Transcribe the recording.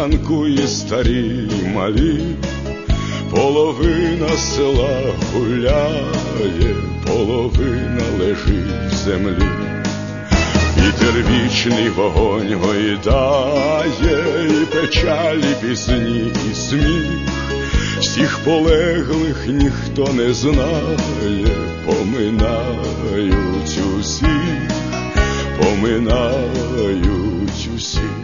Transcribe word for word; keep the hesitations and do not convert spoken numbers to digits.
ранку і старі, і малі. Половина села гуляє, половина лежить в землі. Вітер вічний вогонь гойдає, і печалі, пісні, і сміх. Всіх полеглих ніхто не знає, поминають усіх, поминають усіх.